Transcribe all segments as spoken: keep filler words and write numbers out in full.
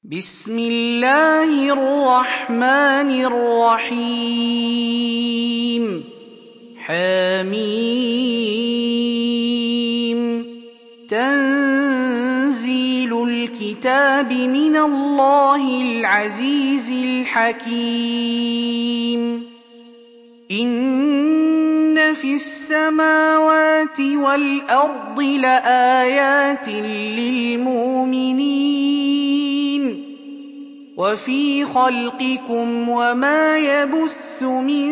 بسم الله الرحمن الرحيم حم تنزيل الكتاب من الله العزيز الحكيم إن في السماوات والأرض لآيات للمؤمنين وفي خلقكم وما يبث من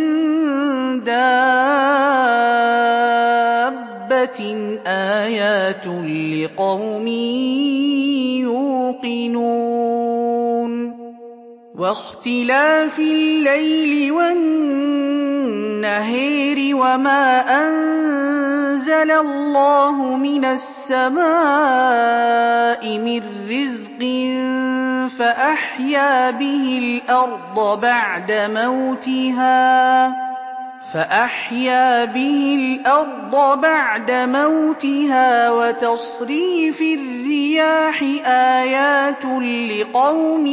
دابة آيات لقوم يوقنون واختلاف الليل والنهار وما أنزل الله من السماء من رزق فأحيا به الأرض بعد موتها فأحيا به الأرض بعد موتها وتصريف الرياح آيات لقوم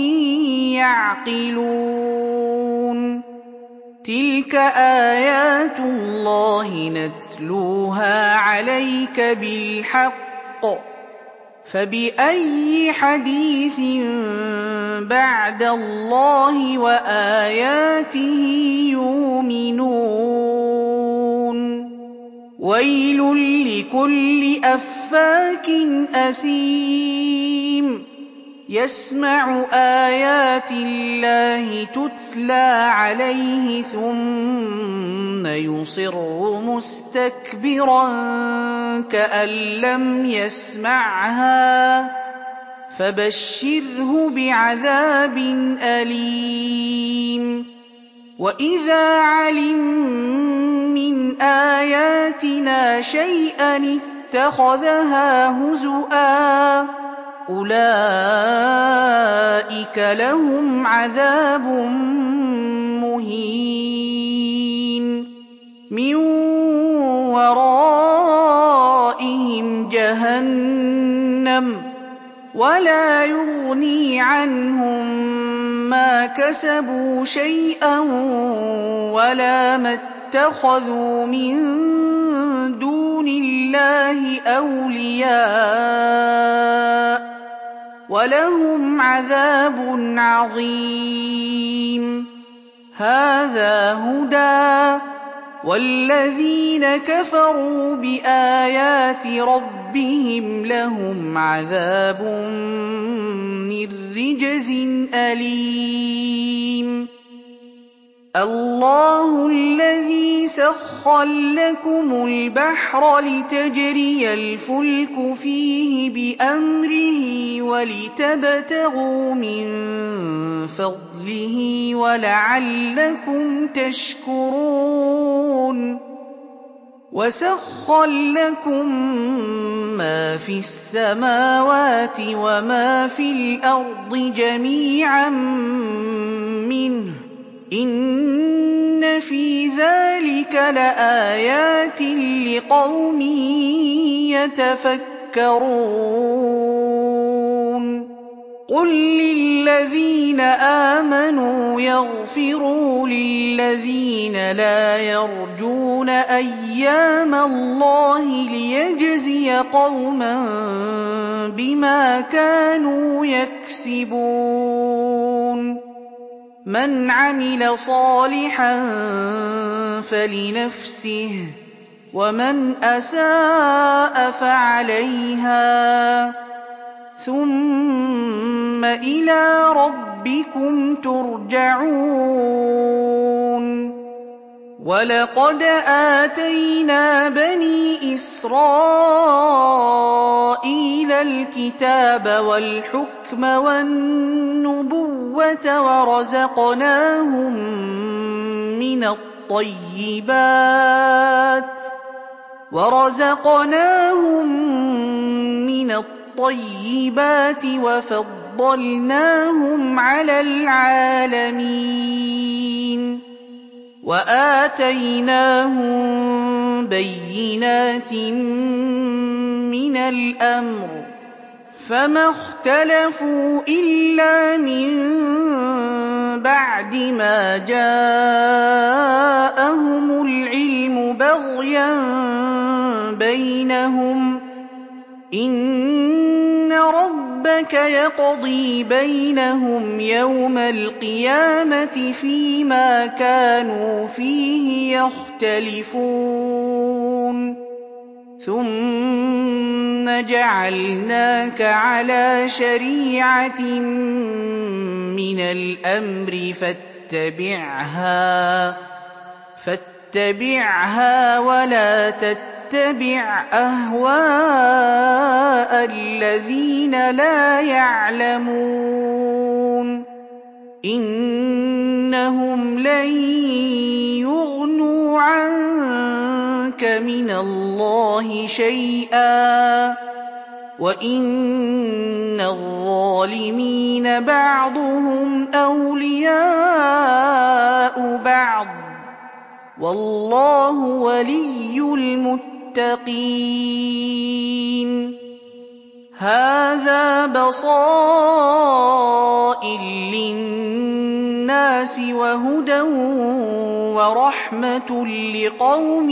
يعقلون تلك آيات الله نتلوها عليك بالحق فبأي حديث بعد الله وآياته يؤمنون ويل لكل أفاك أثيم يسمع آيات الله تتلى عليه ثم يصر مستكبرا كأن لم يسمعها فبشره بعذاب أليم وإذا علم من آياتنا شيئا اتخذها هزؤا أولئك لهم عذاب مهين من ورائهم جهنم ولا يغني عنهم ما كسبوا شيئا ولا ما اتخذوا من دون الله أولياء ولهم عذاب عظيم هذا هدى والذين كفروا بآيات ربهم لهم عذاب من رجز أليم الله الذي سخر لكم البحر لتجري الفلك فيه بأمره ولتبتغوا من فضله ولعلكم تشكرون وسخر لكم ما في السماوات وما في الأرض جميعا منه إن في ذلك لآيات لقوم يتفكرون قل للذين آمنوا يغفروا للذين لا يرجون أيام الله ليجزي قوما بما كانوا يكسبون من عمل صالحا فلنفسه ومن أساء فعليها ثم إلى ربكم ترجعون ولقد آتينا بني إسرائيل الكتاب والحكم والنبوة ورزقناهم من الطيبات ورزقناهم من الطيبات وفضلناهم على العالمين وآتيناهم بينات من الأمر فَمَا اخْتَلَفُوا إِلَّا مِن بَعْدِ مَا جَاءَهُمُ الْعِلْمُ بَغْيًا بَيْنَهُمْ ۚ إِنَّ رَبَّكَ يَقْضِي بَيْنَهُمْ يَوْمَ الْقِيَامَةِ فِيمَا كَانُوا فِيهِ يَخْتَلِفُونَ ثُمَّ جَعَلْنَاكَ عَلَىٰ شَرِيعَةٍ مِّنَ الْأَمْرِ فَاتَّبِعْهَا فَاتَّبِعْهَا وَلَا تَتَّبِعْ أَهْوَاءَ الَّذِينَ لَا يَعْلَمُونَ إِنَّهُمْ لَن يُغْنُوا عَنكَ مِنَ اللَّهِ شَيْئًا ۚ وَإِنَّ الظَّالِمِينَ بَعْضُهُمْ أَوْلِيَاءُ بَعْضٍ ۖ وَاللَّهُ وَلِيُّ الْمُتَّقِينَ. هَٰذَا بَصَائِرُ لِلنَّاسِ وَهُدًى وَرَحْمَةٌ لِّقَوْمٍ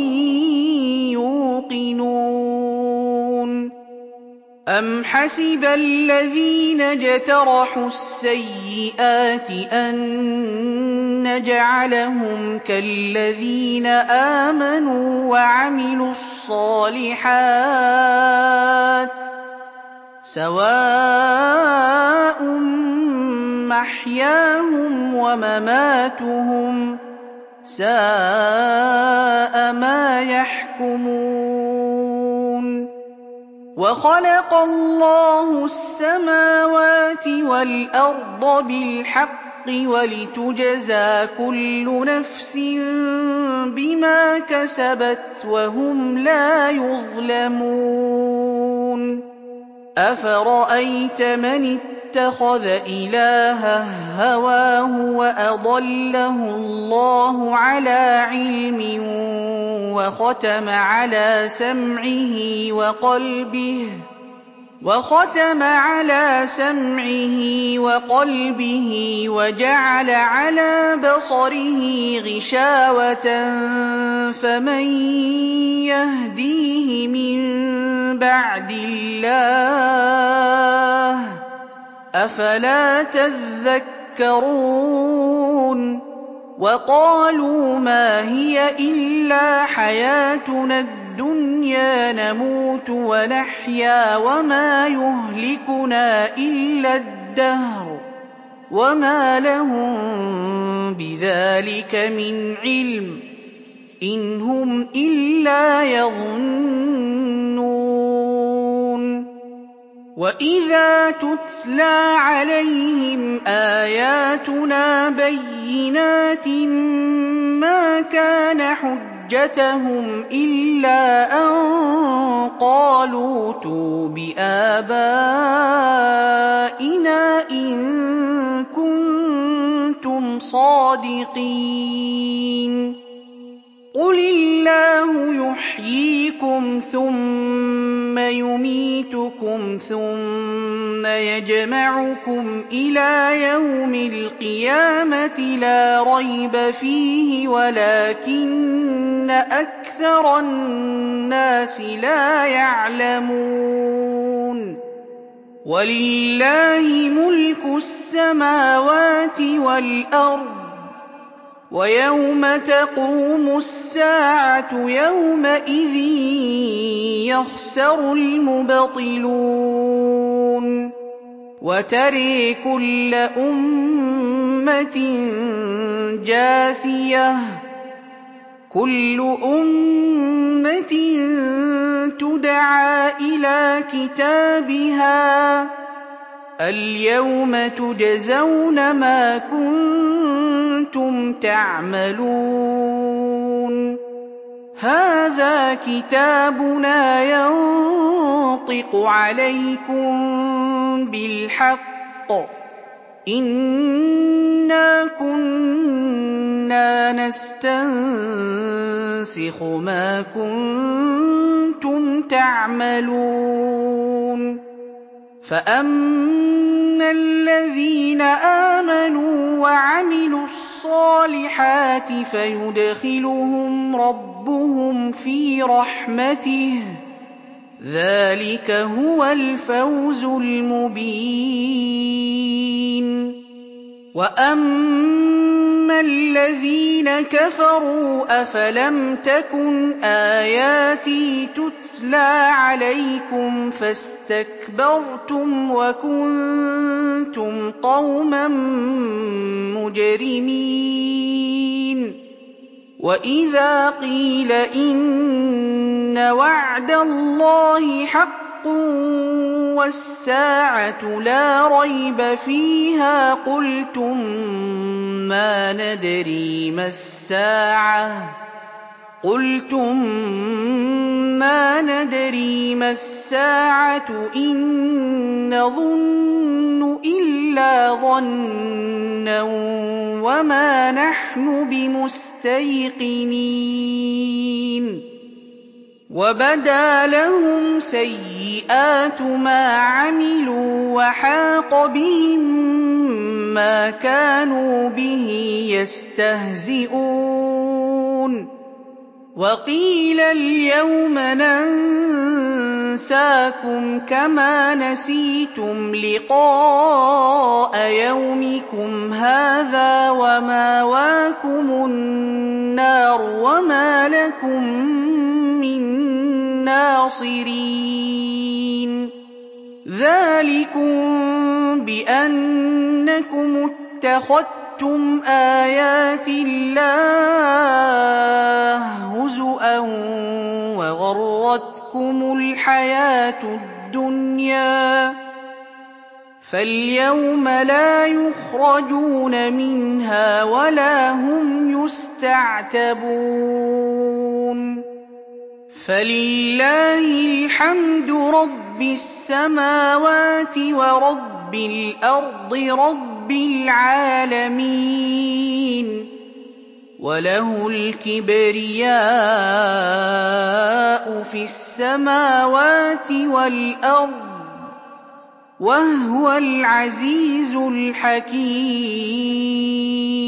يُوقِنُونَ. أَمْ حَسِبَ الَّذِينَ اجْتَرَحُوا السَّيِّئَاتِ أَن نَّجْعَلَهُمْ كَالَّذِينَ آمَنُوا وَعَمِلُوا الصَّالِحَاتِ ۚ سَوَاءٌ مَّحْيَاهُمْ وَمَمَاتُهُمْ ۚ سَاءَ مَا يَحْكُمُونَ. وَخَلَقَ اللَّهُ السَّمَاوَاتِ وَالْأَرْضَ بِالْحَقِّ وَلِتُجْزَىٰ كُلُّ نَفْسٍ بِمَا كَسَبَتْ وَهُمْ لَا يُظْلَمُونَ. أَفَرَأَيْتَ مَنِ اتَّخَذَ إِلَٰهَهُ هَوَاهُ وَأَضَلَّهُ اللَّهُ عَلَىٰ عِلْمٍ وَخَتَمَ عَلَىٰ سَمْعِهِ وَقَلْبِهِ وَخَتَمَ عَلَىٰ سَمْعِهِ وَقَلْبِهِ وَجَعَلَ عَلَىٰ بَصَرِهِ غِشَاوَةً فَمَن يَهْدِيهِ مِن بَعْدِ اللَّهِ ۚ أَفَلَا تَذَكَّرُونَ وَقَالُوا مَا هِيَ إِلَّا حَيَاتُنَا الدُّنْيَا نَمُوتُ وَنَحْيَا وَمَا يُهْلِكُنَا إِلَّا الدَّهْرُ وَمَا لَهُم بِذَٰلِكَ مِنْ عِلْمٍ ۖ إِنْ هُمْ إِلَّا يَظُنُّونَ. وَإِذَا تُتْلَىٰ عَلَيْهِمْ آيَاتُنَا بَيِّنَاتٍ مَّا كَانَ حُجَّتَهُمْ إِلَّا أَن قَالُوا ائْتُوا بِآبَائِنَا إِن كُنتُمْ صَادِقِينَ. قُلِ اللَّهُ يُحْيِيكُمْ ثُمَّ يُمِيتُكُمْ ثُمَّ يَجْمَعُكُمْ إِلَىٰ يَوْمِ الْقِيَامَةِ لَا رَيْبَ فِيهِ وَلَٰكِنَّ أَكْثَرَ النَّاسِ لَا يَعْلَمُونَ. وَلِلَّهِ مُلْكُ السَّمَاوَاتِ وَالْأَرْضِ ۚ وَيَوْمَ تَقُومُ السَّاعَةُ يَوْمَئِذٍ يَخْسَرُ الْمُبْطِلُونَ. وَتَرَىٰ كُلَّ أُمَّةٍ جَاثِيَةً ۚ كُلُّ أُمَّةٍ تُدْعَىٰ إِلَىٰ كِتَابِهَا الْيَوْمَ تُجْزَوْنَ مَا كُنتُمْ تَعْمَلُونَ. هَٰذَا كِتَابُنَا يَنطِقُ عَلَيْكُم بِالْحَقِّ ۚ إِنَّا كُنَّا نَسْتَنسِخُ مَا كُنتُمْ تَعْمَلُونَ. فَأَمَّا الَّذِينَ آمَنُوا وَعَمِلُوا الصَّالِحَاتِ فَيُدْخِلُهُمْ رَبُّهُمْ فِي رَحْمَتِهِ ۚ ذَٰلِكَ هُوَ الْفَوْزُ الْمُبِينُ. وَأَمَّا الَّذِينَ كَفَرُوا أَفَلَمْ تَكُنْ آيَاتِي تُتْلَىٰ عَلَيْكُمْ فَاسْتَكْبَرْتُمْ وَكُنتُمْ قَوْمًا مُّجْرِمِينَ. وَإِذَا قِيلَ إِنَّ وَعْدَ اللَّهِ حَقٌّ وَالسَّاعَةُ لَا رَيْبَ فِيهَا قُلْتُم مَّا نَدْرِي مَا السَّاعَةُ قُلْتُم مَّا نَدْرِي مَا السَّاعَةُ إِن نَّظُنُّ إِلَّا ظَنًّا وَمَا نَحْنُ بِمُسْتَيْقِنِينَ. وَبَدَا لَهُمْ سَيِّئَاتُ مَا عَمِلُوا وَحَاقَ بِهِم مَّا كَانُوا بِهِ يَسْتَهْزِئُونَ. وَقِيلَ الْيَوْمَ نَنسَاكُمْ كَمَا نَسِيتُمْ لِقَاءَ يَوْمِكُمْ هَٰذَا وَمَأْوَاكُمُ النَّارُ وَمَا لَكُم مِّن نَّاصِرِينَ. ذَٰلِكُم بِأَنَّكُمُ اتَّخَذْتُمْ آيَاتِ اللَّهِ هُزُوًا وَغَرَّتْكُمُ الْحَيَاةُ الدُّنْيَا، فَالْيَوْمَ لَا يُخْرَجُونَ مِنْهَا وَلَا هُمْ يُسْتَعْتَبُونَ. فَلِلَّهِ الْحَمْدُ رَبِّ السَّمَاوَاتِ وَرَبِّ الْأَرْضِ رَبِّ الْعَالَمِينَ. وَلَهُ الْكِبْرِيَاءُ فِي السَّمَاوَاتِ وَالْأَرْضِ ۖ وَهُوَ الْعَزِيزُ الْحَكِيمُ.